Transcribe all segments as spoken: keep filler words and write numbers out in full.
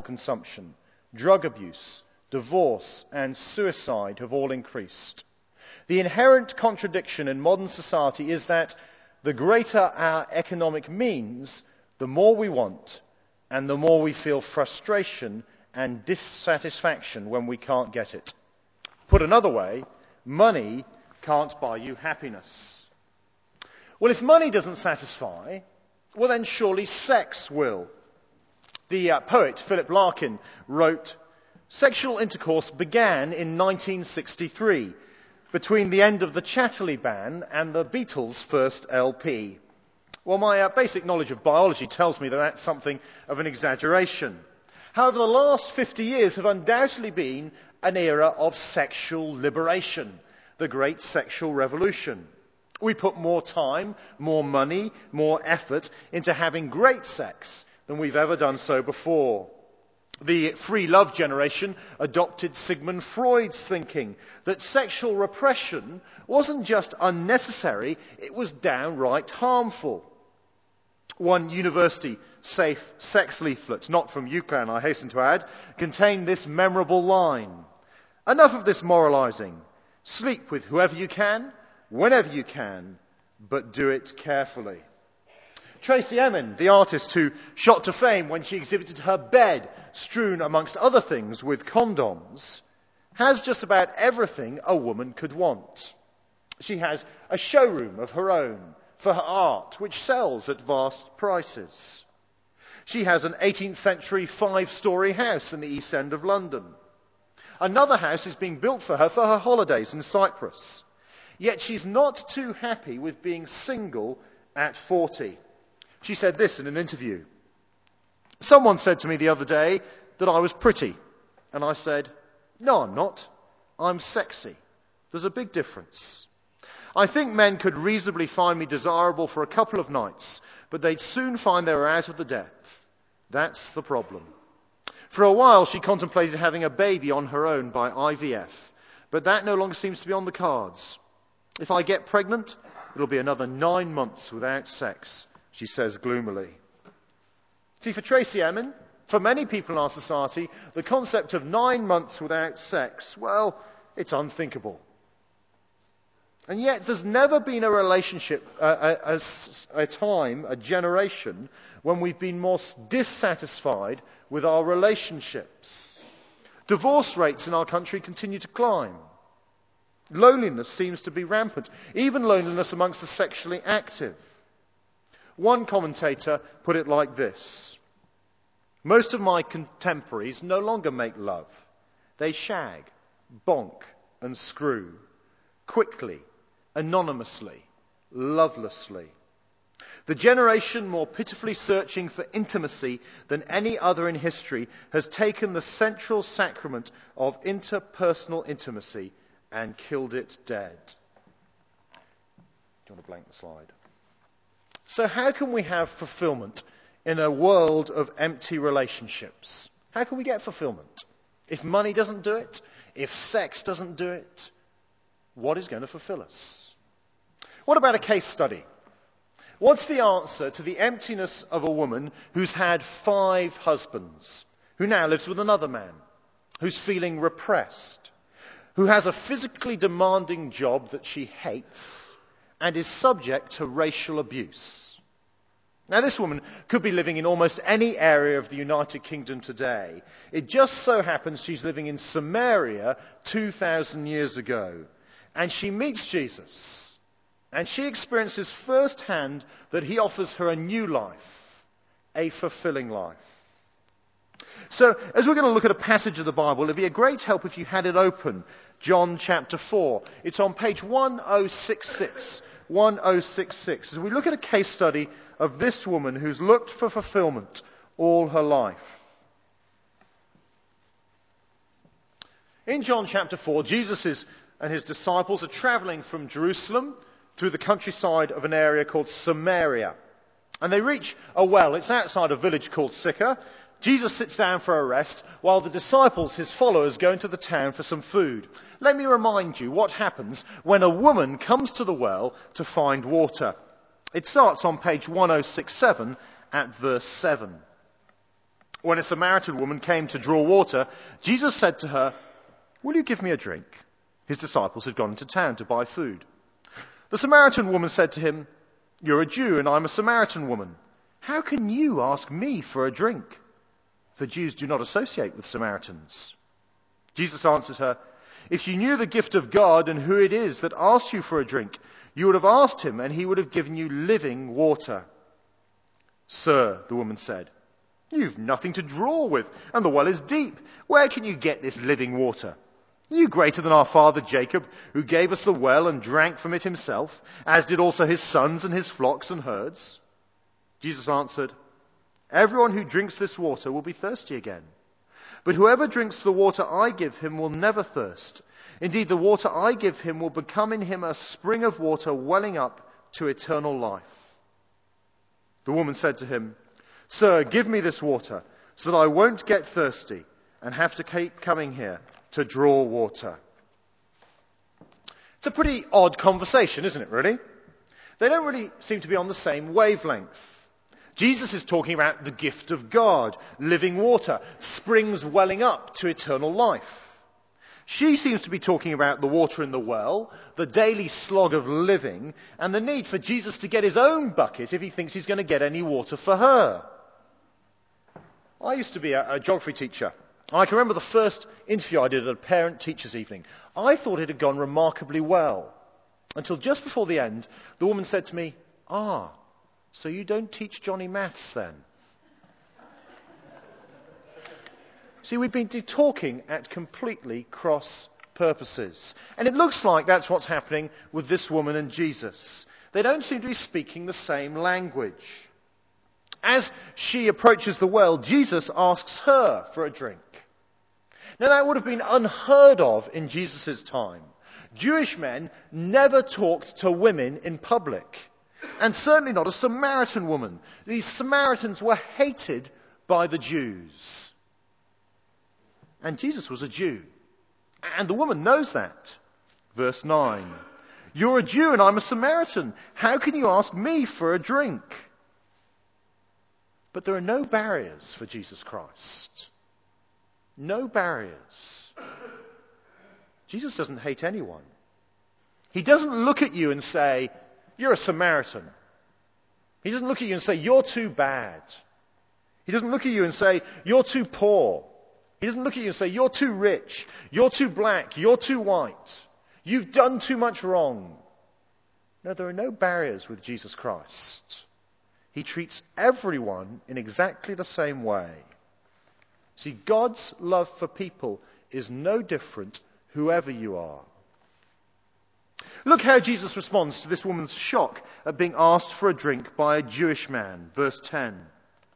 consumption, drug abuse, divorce, and suicide have all increased. The inherent contradiction in modern society is that the greater our economic means, the more we want, and the more we feel frustration and dissatisfaction when we can't get it. Put another way, money can't buy you happiness. Well, if money doesn't satisfy, well then surely sex will. The uh, poet Philip Larkin wrote, "Sexual intercourse began in nineteen sixty-three, between the end of the Chatterley ban and the Beatles' first L P. Well, my uh, basic knowledge of biology tells me that that's something of an exaggeration. However, the last fifty years have undoubtedly been an era of sexual liberation, the great sexual revolution. We put more time, more money, more effort into having great sex than we've ever done so before. The free love generation adopted Sigmund Freud's thinking that sexual repression wasn't just unnecessary, it was downright harmful. One university safe sex leaflet, not from UCLan, I hasten to add, contained this memorable line: "Enough of this moralizing. Sleep with whoever you can, whenever you can, but do it carefully." Tracey Emin, the artist who shot to fame when she exhibited her bed strewn amongst other things with condoms, has just about everything a woman could want. She has a showroom of her own for her art, which sells at vast prices. She has an eighteenth century five-storey house in the East End of London. Another house is being built for her for her holidays in Cyprus. Yet she's not too happy with being single at forty. She said this in an interview: "Someone said to me the other day that I was pretty, and I said, 'No, I'm not. I'm sexy.' There's a big difference. I think men could reasonably find me desirable for a couple of nights, but they'd soon find they were out of the depth. That's the problem." For a while, she contemplated having a baby on her own by I V F, but that no longer seems to be on the cards. "If I get pregnant, it'll be another nine months without sex," she says gloomily. See, for Tracey Emin, for many people in our society, the concept of nine months without sex, well, it's unthinkable. And yet there's never been a relationship, a, a, a time, a generation, when we've been more dissatisfied with our relationships. Divorce rates in our country continue to climb. Loneliness seems to be rampant, even loneliness amongst the sexually active. One commentator put it like this: "Most of my contemporaries no longer make love. They shag, bonk, and screw, quickly, anonymously, lovelessly. The generation more pitifully searching for intimacy than any other in history has taken the central sacrament of interpersonal intimacy and killed it dead." Do you want to blank the slide? So how can we have fulfillment in a world of empty relationships? How can we get fulfillment? If money doesn't do it, if sex doesn't do it, what is going to fulfill us? What about a case study? What's the answer to the emptiness of a woman who's had five husbands, who now lives with another man, who's feeling repressed, who has a physically demanding job that she hates, and is subject to racial abuse? Now, this woman could be living in almost any area of the United Kingdom today. It just so happens she's living in Samaria two thousand years ago, and she meets Jesus, and she experiences firsthand that he offers her a new life, a fulfilling life. So, as we're going to look at a passage of the Bible, it'd be a great help if you had it open. John chapter four. It's on page one oh six six. one oh six six. As we look at a case study of this woman who's looked for fulfillment all her life. In John chapter four, Jesus is, and his disciples are traveling from Jerusalem through the countryside of an area called Samaria. And they reach a well. It's outside a village called Sychar. Jesus sits down for a rest while the disciples, his followers, go into the town for some food. Let me remind you what happens when a woman comes to the well to find water. It starts on page one oh six seven at verse seven. When a Samaritan woman came to draw water, Jesus said to her, "Will you give me a drink?" His disciples had gone into town to buy food. The Samaritan woman said to him, "You're a Jew and I'm a Samaritan woman. How can you ask me for a drink?" For Jews do not associate with Samaritans. Jesus answered her, "If you knew the gift of God and who it is that asks you for a drink, you would have asked him and he would have given you living water." "Sir," the woman said, "you've nothing to draw with and the well is deep. Where can you get this living water? Are you greater than our father Jacob, who gave us the well and drank from it himself, as did also his sons and his flocks and herds?" Jesus answered, "Everyone who drinks this water will be thirsty again. But whoever drinks the water I give him will never thirst. Indeed, the water I give him will become in him a spring of water welling up to eternal life." The woman said to him, "Sir, give me this water so that I won't get thirsty and have to keep coming here to draw water." It's a pretty odd conversation, isn't it, really? They don't really seem to be on the same wavelength. Jesus is talking about the gift of God, living water, springs welling up to eternal life. She seems to be talking about the water in the well, the daily slog of living, and the need for Jesus to get his own bucket if he thinks he's going to get any water for her. I used to be a, a geography teacher. I can remember the first interview I did at a parent-teachers evening. I thought it had gone remarkably well, until just before the end, the woman said to me, "Ah, so you don't teach Johnny maths then?" See, we've been talking at completely cross purposes. And it looks like that's what's happening with this woman and Jesus. They don't seem to be speaking the same language. As she approaches the well, Jesus asks her for a drink. Now, that would have been unheard of in Jesus' time. Jewish men never talked to women in public, and certainly not a Samaritan woman. These Samaritans were hated by the Jews. And Jesus was a Jew, and the woman knows that. Verse nine, "You're a Jew and I'm a Samaritan. How can you ask me for a drink?" But there are no barriers for Jesus Christ. No barriers. Jesus doesn't hate anyone. He doesn't look at you and say, "You're a Samaritan." He doesn't look at you and say, "You're too bad." He doesn't look at you and say, "You're too poor." He doesn't look at you and say, "You're too rich. You're too black. You're too white. You've done too much wrong." No, there are no barriers with Jesus Christ. He treats everyone in exactly the same way. See, God's love for people is no different, whoever you are. Look how Jesus responds to this woman's shock at being asked for a drink by a Jewish man. Verse ten.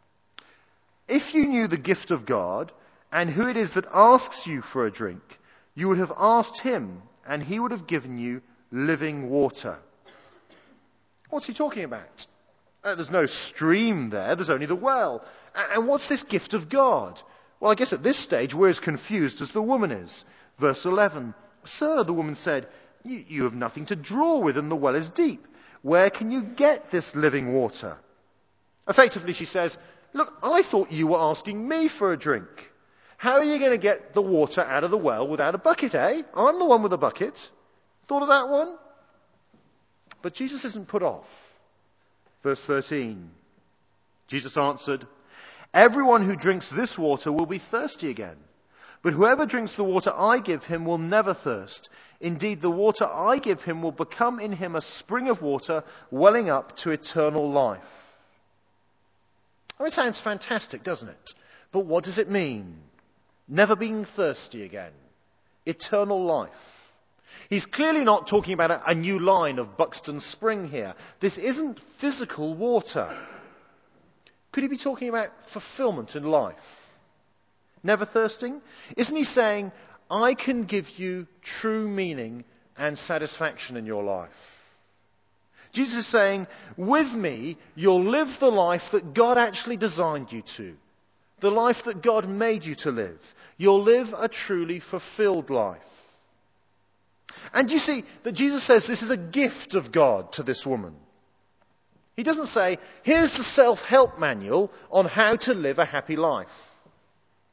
"If you knew the gift of God and who it is that asks you for a drink, you would have asked him and he would have given you living water." What's he talking about? Uh, there's no stream there, there's only the well. And what's this gift of God? Well, I guess at this stage we're as confused as the woman is. Verse eleven, "Sir," the woman said, you, you have nothing to draw with and the well is deep. Where can you get this living water?" Effectively, she says, "Look, I thought you were asking me for a drink. How are you going to get the water out of the well without a bucket, eh? I'm the one with a bucket. Thought of that one?" But Jesus isn't put off. Verse thirteen, Jesus answered, "Everyone who drinks this water will be thirsty again. But whoever drinks the water I give him will never thirst. Indeed, the water I give him will become in him a spring of water welling up to eternal life." Oh, it sounds fantastic, doesn't it? But what does it mean? Never being thirsty again. Eternal life. He's clearly not talking about a, a new line of Buxton Spring here. This isn't physical water. Could he be talking about fulfillment in life? Never thirsting? Isn't he saying, I can give you true meaning and satisfaction in your life? Jesus is saying, with me, you'll live the life that God actually designed you to. The life that God made you to live. You'll live a truly fulfilled life. And you see that Jesus says this is a gift of God to this woman. He doesn't say, here's the self-help manual on how to live a happy life.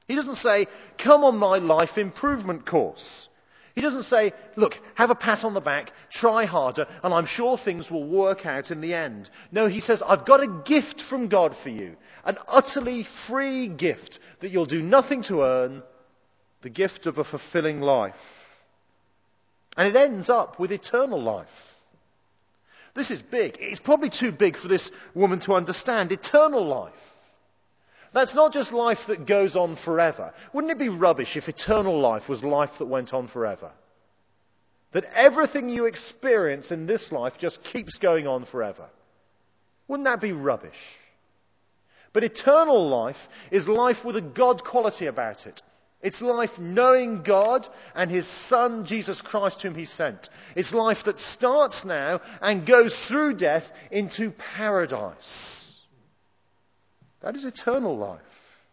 He doesn't say, come on my life improvement course. He doesn't say, look, have a pat on the back, try harder, and I'm sure things will work out in the end. No, he says, I've got a gift from God for you, an utterly free gift that you'll do nothing to earn, the gift of a fulfilling life. And it ends up with eternal life. This is big. It's probably too big for this woman to understand. Eternal life. That's not just life that goes on forever. Wouldn't it be rubbish if eternal life was life that went on forever? That everything you experience in this life just keeps going on forever. Wouldn't that be rubbish? But eternal life is life with a God quality about it. It's life knowing God and his Son, Jesus Christ, whom he sent. It's life that starts now and goes through death into paradise. That is eternal life.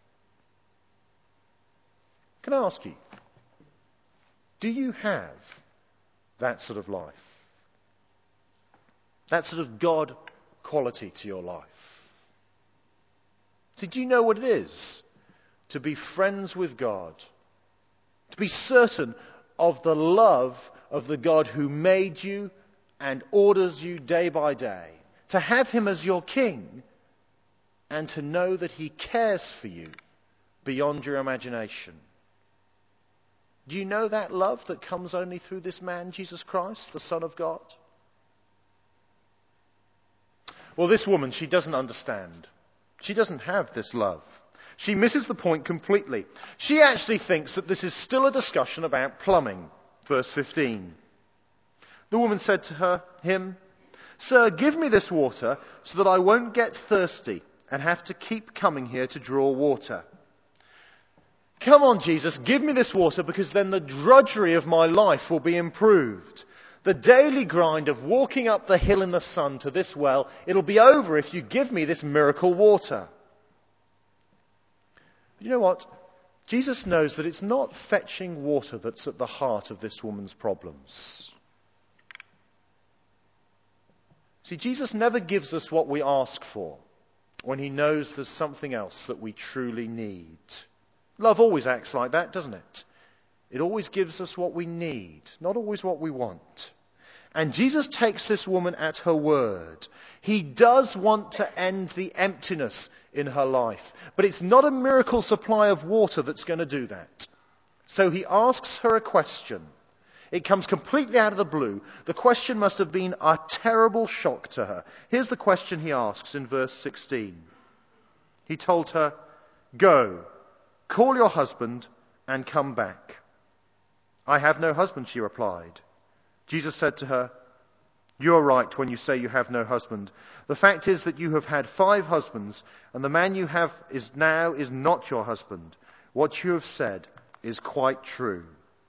Can I ask you, do you have that sort of life? That sort of God quality to your life? Did you know what it is to be friends with God? To be certain of the love of the God who made you and orders you day by day? To have him as your king? And to know that he cares for you beyond your imagination. Do you know that love that comes only through this man, Jesus Christ, the Son of God? Well, this woman, she doesn't understand. She doesn't have this love. She misses the point completely. She actually thinks that this is still a discussion about plumbing. Verse fifteen. The woman said to her, him, "Sir, give me this water so that I won't get thirsty and have to keep coming here to draw water." Come on, Jesus, give me this water because then the drudgery of my life will be improved. The daily grind of walking up the hill in the sun to this well, it'll be over if you give me this miracle water. But you know what? Jesus knows that it's not fetching water that's at the heart of this woman's problems. See, Jesus never gives us what we ask for when he knows there's something else that we truly need. Love always acts like that, doesn't it? It always gives us what we need, not always what we want. And Jesus takes this woman at her word. He does want to end the emptiness in her life, but it's not a miracle supply of water that's going to do that. So he asks her a question. It comes completely out of the blue. The question must have been a terrible shock to her. Here's the question he asks in verse sixteen. He told her, "Go, call your husband and come back." "I have no husband," she replied. Jesus said to her, "You are right when you say you have no husband. The fact is that you have had five husbands, and the man you have is now is not your husband. What you have said is quite true."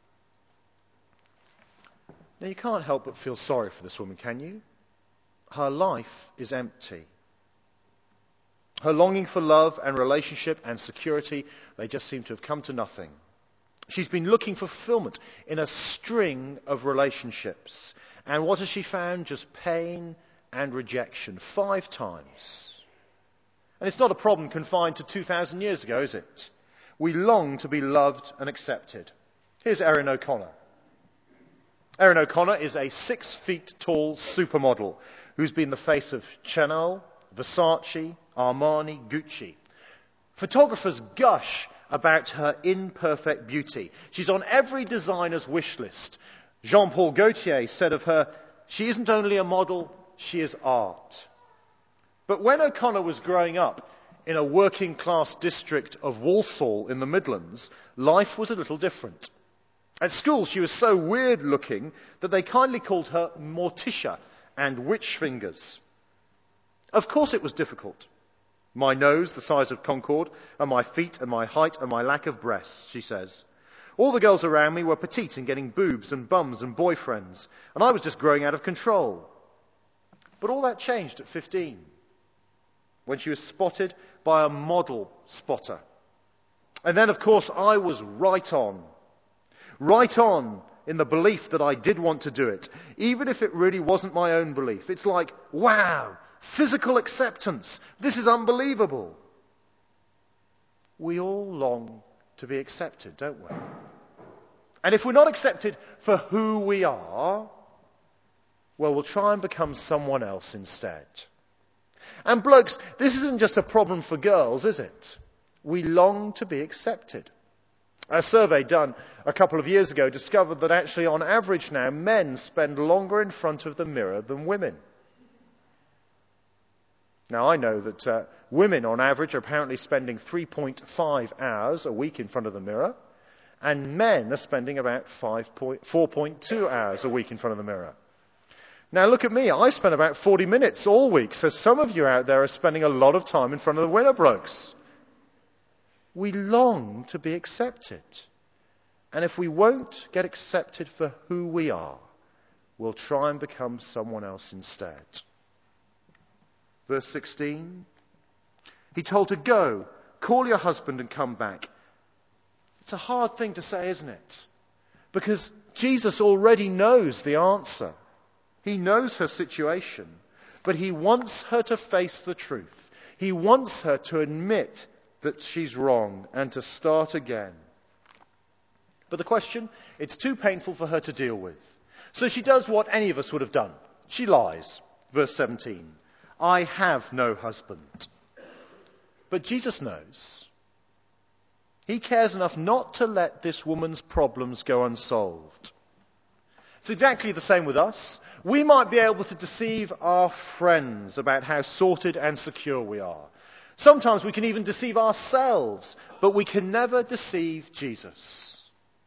Now, you can't help but feel sorry for this woman, can you? Her life is empty. Her longing for love and relationship and security, they just seem to have come to nothing. She's been looking for fulfillment in a string of relationships. And what has she found? Just pain and rejection. Five times. And it's not a problem confined to two thousand years ago, is it? We long to be loved and accepted. Here's Erin O'Connor. Erin O'Connor is a six feet tall supermodel who's been the face of Chanel, Versace, Armani, Gucci. Photographers gush about her imperfect beauty. She's on every designer's wish list. Jean-Paul Gaultier said of her, "She isn't only a model, she is art." But when O'Connor was growing up in a working class district of Walsall in the Midlands, life was a little different. At school, she was so weird looking that they kindly called her Morticia and Witch Fingers. Of course it was difficult. My nose, the size of Concord, and my feet and my height and my lack of breasts, she says. All the girls around me were petite and getting boobs and bums and boyfriends, and I was just growing out of control. But all that changed at fifteen, when she was spotted by a model spotter. And then, of course, I was right on. Right on in the belief that I did want to do it, even if it really wasn't my own belief. It's like, wow, physical acceptance. This is unbelievable. We all long to be accepted, don't we? And if we're not accepted for who we are, well, we'll try and become someone else instead. And blokes, this isn't just a problem for girls, is it? We long to be accepted. A survey done a couple of years ago discovered that actually on average now men spend longer in front of the mirror than women. Now I know that uh, women on average are apparently spending three point five hours a week in front of the mirror, and men are spending about four point two hours a week in front of the mirror. Now look at me, I spend about forty minutes all week, so some of you out there are spending a lot of time in front of the winner blokes. We long to be accepted. And if we won't get accepted for who we are, we'll try and become someone else instead. Verse sixteen, he told her, go, call your husband and come back. It's a hard thing to say, isn't it? Because Jesus already knows the answer. He knows her situation, but he wants her to face the truth. He wants her to admit that she's wrong and to start again. But the question, it's too painful for her to deal with. So she does what any of us would have done. She lies. Verse seventeen, I have no husband. But Jesus knows. He cares enough not to let this woman's problems go unsolved. It's exactly the same with us. We might be able to deceive our friends about how sorted and secure we are. Sometimes we can even deceive ourselves, but we can never deceive Jesus.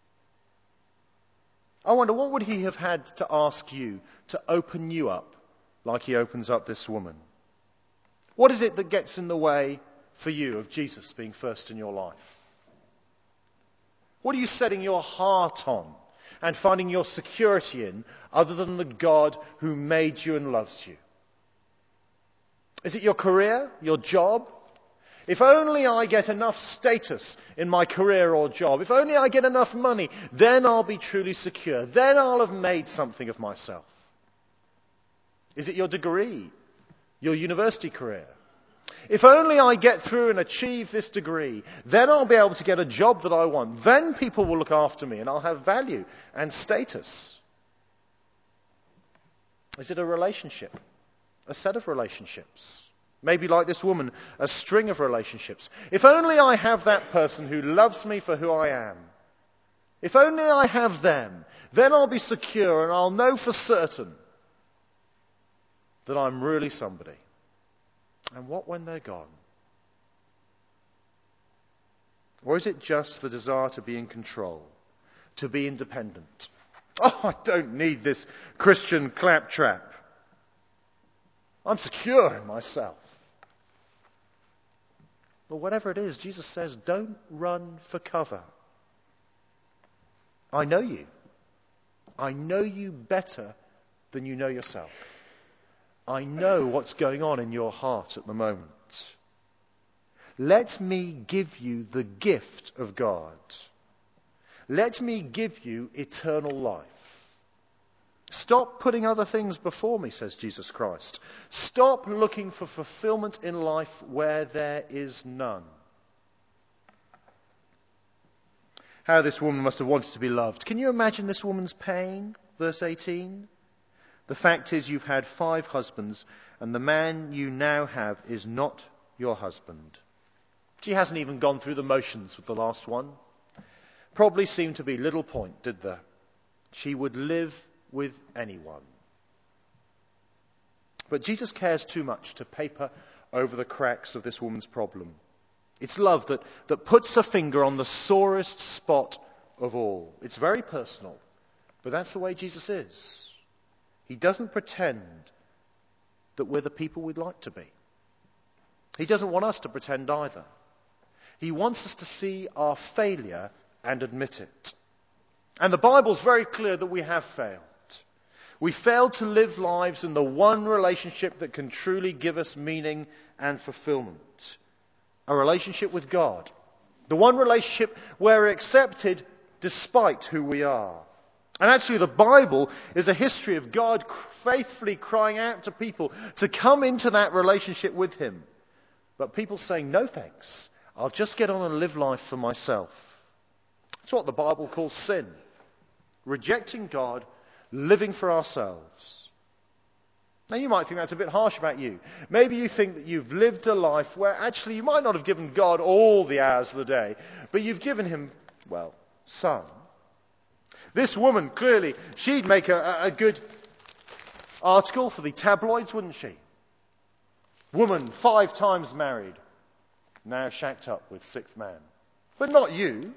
I wonder, what would he have had to ask you to open you up like he opens up this woman? What is it that gets in the way for you of Jesus being first in your life? What are you setting your heart on and finding your security in other than the God who made you and loves you? Is it your career, your job? If only I get enough status in my career or job, if only I get enough money, then I'll be truly secure. Then I'll have made something of myself. Is it your degree, your university career? If only I get through and achieve this degree, then I'll be able to get a job that I want. Then people will look after me and I'll have value and status. Is it a relationship? A set of relationships? Maybe like this woman, a string of relationships. If only I have that person who loves me for who I am. If only I have them, then I'll be secure and I'll know for certain that I'm really somebody. And what when they're gone? Or is it just the desire to be in control, to be independent? Oh, I don't need this Christian claptrap. I'm secure in myself. But whatever it is, Jesus says, don't run for cover. I know you. I know you better than you know yourself. I know what's going on in your heart at the moment. Let me give you the gift of God. Let me give you eternal life. Stop putting other things before me, says Jesus Christ. Stop looking for fulfillment in life where there is none. How this woman must have wanted to be loved. Can you imagine this woman's pain? Verse eighteen. The fact is, you've had five husbands, and the man you now have is not your husband. She hasn't even gone through the motions with the last one. Probably seemed to be little point, did there? She would live with anyone. But Jesus cares too much to paper over the cracks of this woman's problem. It's love that, that puts a finger on the sorest spot of all. It's very personal, but that's the way Jesus is. He doesn't pretend that we're the people we'd like to be. He doesn't want us to pretend either. He wants us to see our failure and admit it. And the Bible's very clear that we have failed. We failed to live lives in the one relationship that can truly give us meaning and fulfillment. A relationship with God. The one relationship where we're accepted despite who we are. And actually the Bible is a history of God faithfully crying out to people to come into that relationship with him. But people saying, no thanks, I'll just get on and live life for myself. It's what the Bible calls sin. Rejecting God, living for ourselves. Now you might think that's a bit harsh about you. Maybe you think that you've lived a life where actually you might not have given God all the hours of the day, but you've given him, well, some. This woman, clearly, she'd make a, a good article for the tabloids, wouldn't she? Woman, five times married, now shacked up with sixth man. But not you.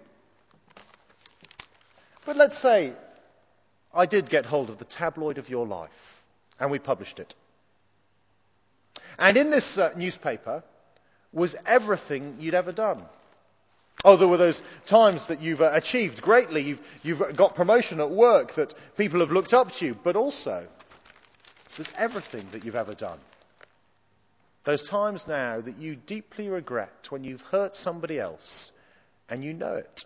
But let's say I did get hold of the tabloid of your life, and we published it. And in this uh, newspaper was everything you'd ever done. Oh, there were those times that you've uh, achieved greatly, you've, you've got promotion at work, that people have looked up to you, but also there's everything that you've ever done. Those times now that you deeply regret when you've hurt somebody else and you know it.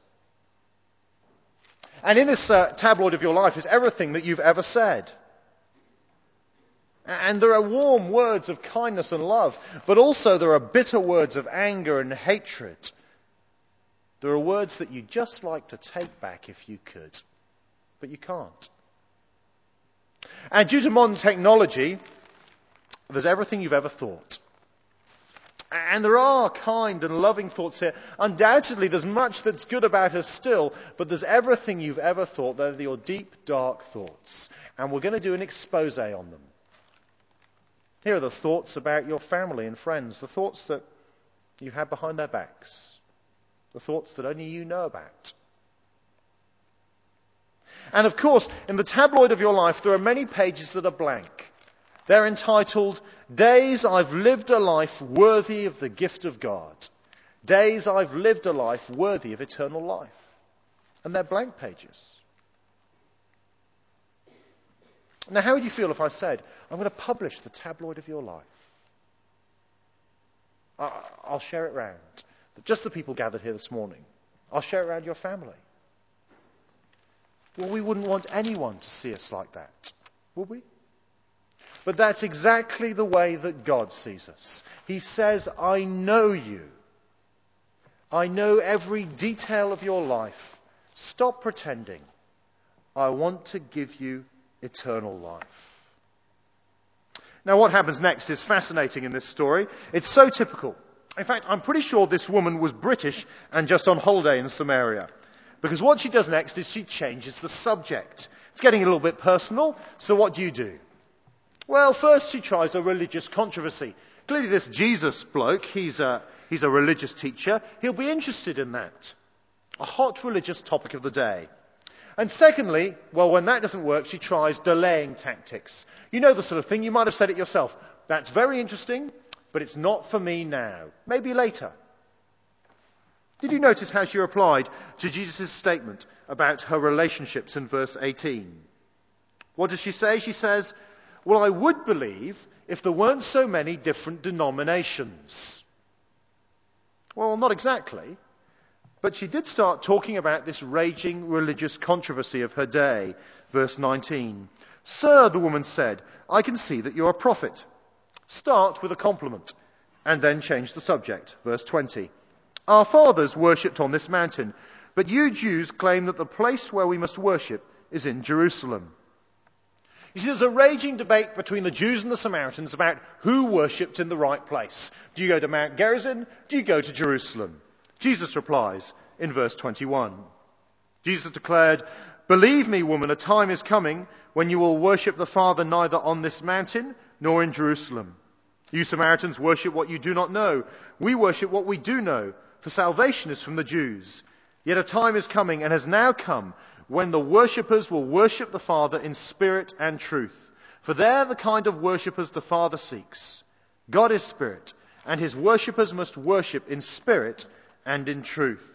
And in this uh, tabloid of your life is everything that you've ever said. And there are warm words of kindness and love, but also there are bitter words of anger and hatred. There are words that you'd just like to take back if you could, but you can't. And due to modern technology, there's everything you've ever thought. And there are kind and loving thoughts here. Undoubtedly, there's much that's good about us still, but there's everything you've ever thought. They're your deep, dark thoughts. And we're going to do an expose on them. Here are the thoughts about your family and friends, the thoughts that you've had behind their backs, the thoughts that only you know about. And of course, in the tabloid of your life, there are many pages that are blank. They're entitled, Days I've Lived a Life Worthy of the Gift of God. Days I've lived a life worthy of eternal life. And they're blank pages. Now, how would you feel if I said, I'm going to publish the tabloid of your life? I'll share it round. Just the people gathered here this morning. I'll share it around your family. Well, we wouldn't want anyone to see us like that, would we? But that's exactly the way that God sees us. He says, I know you. I know every detail of your life. Stop pretending. I want to give you eternal life. Now, what happens next is fascinating in this story. It's so typical. In fact, I'm pretty sure this woman was British and just on holiday in Samaria. Because what she does next is she changes the subject. It's getting a little bit personal, so what do you do? Well, first she tries a religious controversy. Clearly this Jesus bloke, he's a, he's a religious teacher. He'll be interested in that. A hot religious topic of the day. And secondly, well, when that doesn't work, she tries delaying tactics. You know the sort of thing, you might have said it yourself. That's very interesting, but it's not for me now. Maybe later. Did you notice how she replied to Jesus' statement about her relationships in verse eighteen? What does she say? She says, well, I would believe if there weren't so many different denominations. Well, not exactly. But she did start talking about this raging religious controversy of her day. Verse nineteen. Sir, the woman said, I can see that you're a prophet. Start with a compliment and then change the subject. Verse twenty. Our fathers worshipped on this mountain, but you Jews claim that the place where we must worship is in Jerusalem. You see, there's a raging debate between the Jews and the Samaritans about who worshipped in the right place. Do you go to Mount Gerizim? Do you go to Jerusalem? Jesus replies in verse twenty-one. Jesus declared, Believe me, woman, a time is coming when you will worship the Father neither on this mountain nor in Jerusalem. You Samaritans worship what you do not know. We worship what we do know, for salvation is from the Jews. Yet a time is coming and has now come when the worshippers will worship the Father in spirit and truth. For they're the kind of worshippers the Father seeks. God is spirit, and his worshippers must worship in spirit and in truth.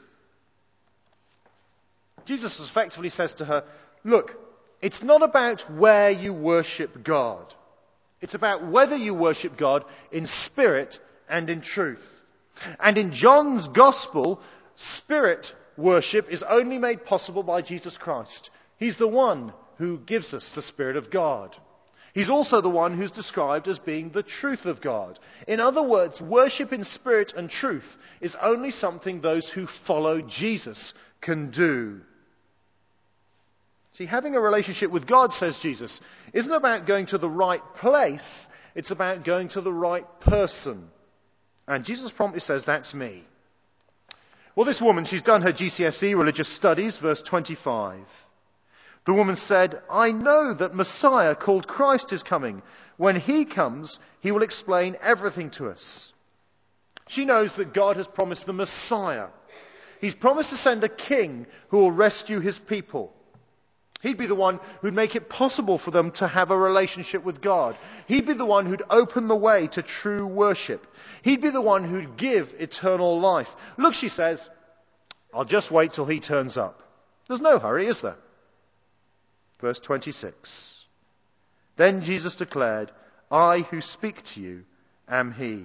Jesus effectively says to her, look, it's not about where you worship God. It's about whether you worship God in spirit and in truth. And in John's Gospel, spirit worship is only made possible by Jesus Christ. He's the one who gives us the Spirit of God. He's also the one who's described as being the truth of God. In other words, worship in spirit and truth is only something those who follow Jesus can do. See, having a relationship with God, says Jesus, isn't about going to the right place, it's about going to the right person. And Jesus promptly says, that's me. Well, this woman, she's done her G C S E, religious studies, verse twenty-five. The woman said, I know that Messiah called Christ is coming. When he comes, he will explain everything to us. She knows that God has promised the Messiah. He's promised to send a king who will rescue his people. He'd be the one who'd make it possible for them to have a relationship with God. He'd be the one who'd open the way to true worship. He'd be the one who'd give eternal life. Look, she says, I'll just wait till he turns up. There's no hurry, is there? Verse twenty-six. Then Jesus declared, I who speak to you am he.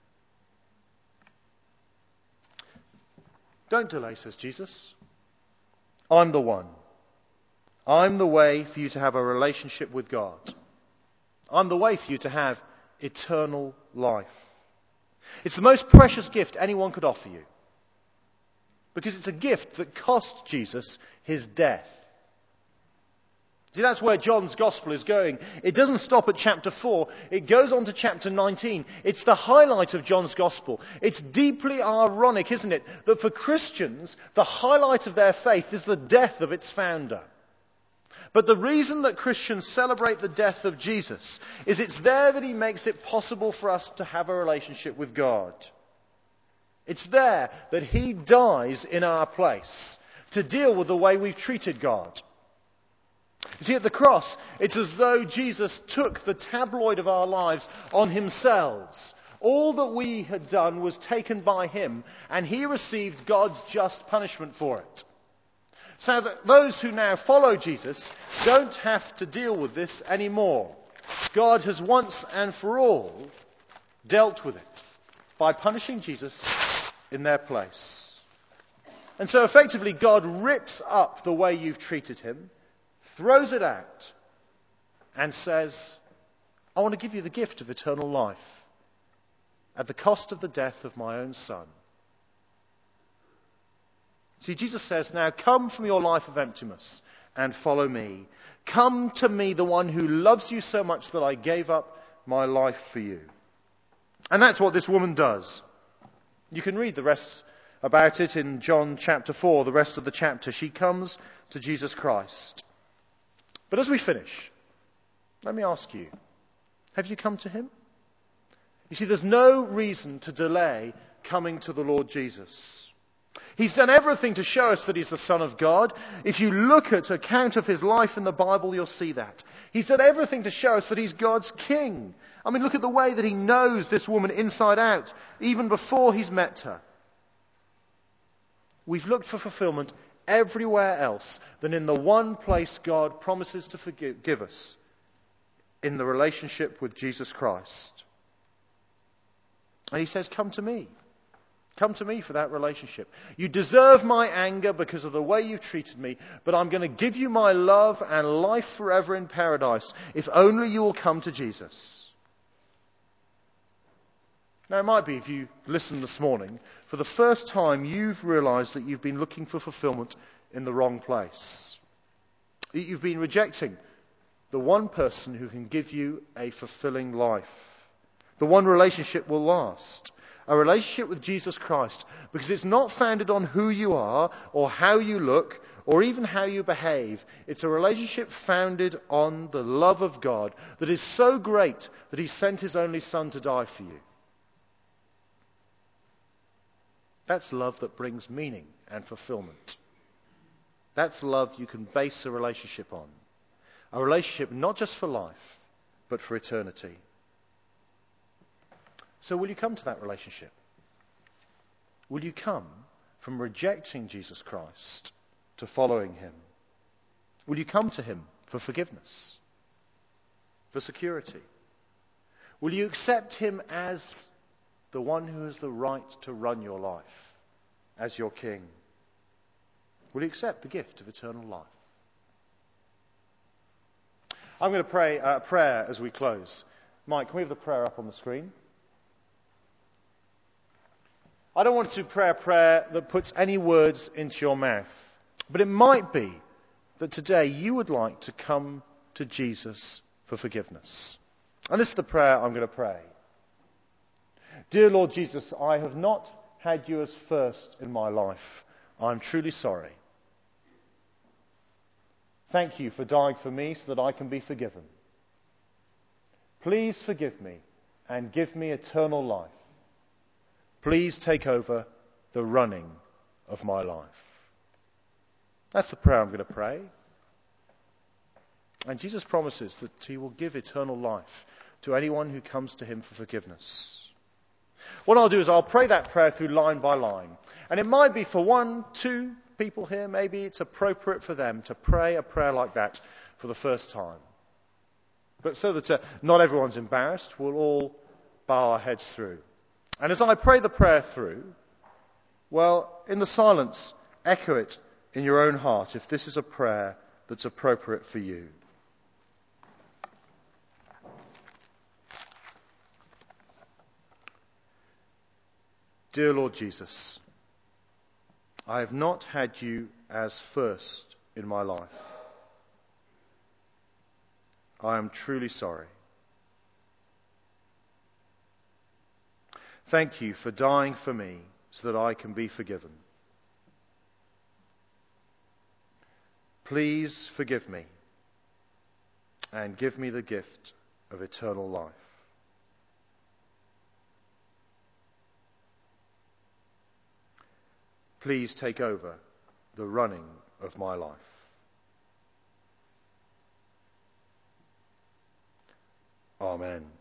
Don't delay, says Jesus. I'm the one. I'm the way for you to have a relationship with God. I'm the way for you to have eternal life. It's the most precious gift anyone could offer you, because it's a gift that cost Jesus his death. See, that's where John's gospel is going. It doesn't stop at chapter four. It goes on to chapter nineteen. It's the highlight of John's gospel. It's deeply ironic, isn't it, that for Christians, the highlight of their faith is the death of its founder. But the reason that Christians celebrate the death of Jesus is it's there that he makes it possible for us to have a relationship with God. It's there that he dies in our place to deal with the way we've treated God. You see, at the cross, it's as though Jesus took the tabloid of our lives on himself. All that we had done was taken by him, and he received God's just punishment for it. So that those who now follow Jesus don't have to deal with this anymore. God has once and for all dealt with it by punishing Jesus in their place. And so effectively, God rips up the way you've treated him, throws it out, and says, I want to give you the gift of eternal life at the cost of the death of my own son. See, Jesus says, now come from your life of emptiness and follow me. Come to me, the one who loves you so much that I gave up my life for you. And that's what this woman does. You can read the rest about it in John chapter four, the rest of the chapter. She comes to Jesus Christ. But as we finish, let me ask you, have you come to him? You see, there's no reason to delay coming to the Lord Jesus. He's done everything to show us that he's the Son of God. If you look at an account of his life in the Bible, you'll see that. He's done everything to show us that he's God's king. I mean, look at the way that he knows this woman inside out, even before he's met her. We've looked for fulfillment everywhere else than in the one place God promises to forgive give us, in the relationship with Jesus Christ. And he says, come to me. Come to me for that relationship. You deserve my anger because of the way you've treated me, but I'm going to give you my love and life forever in paradise if only you will come to Jesus. Now, it might be if you listen this morning, for the first time you've realized that you've been looking for fulfillment in the wrong place. You've been rejecting the one person who can give you a fulfilling life. The one relationship will last. A relationship with Jesus Christ, because it's not founded on who you are or how you look or even how you behave. It's a relationship founded on the love of God that is so great that he sent his only son to die for you. That's love that brings meaning and fulfillment. That's love you can base a relationship on. A relationship not just for life, but for eternity. So will you come to that relationship? Will you come from rejecting Jesus Christ to following him? Will you come to him for forgiveness, for security? Will you accept him as the one who has the right to run your life, as your king? Will you accept the gift of eternal life? I'm going to pray a prayer as we close. Mike, can we have the prayer up on the screen? I don't want to pray a prayer that puts any words into your mouth, but it might be that today you would like to come to Jesus for forgiveness. And this is the prayer I'm going to pray. Dear Lord Jesus, I have not had you as first in my life. I'm truly sorry. Thank you for dying for me so that I can be forgiven. Please forgive me and give me eternal life. Please take over the running of my life. That's the prayer I'm going to pray. And Jesus promises that he will give eternal life to anyone who comes to him for forgiveness. What I'll do is I'll pray that prayer through line by line. And it might be for one, two people here, maybe it's appropriate for them to pray a prayer like that for the first time. But so that uh, not everyone's embarrassed, we'll all bow our heads through. And as I pray the prayer through, well, in the silence, echo it in your own heart if this is a prayer that's appropriate for you. Dear Lord Jesus, I have not had you as first in my life. I am truly sorry. Thank you for dying for me so that I can be forgiven. Please forgive me and give me the gift of eternal life. Please take over the running of my life. Amen.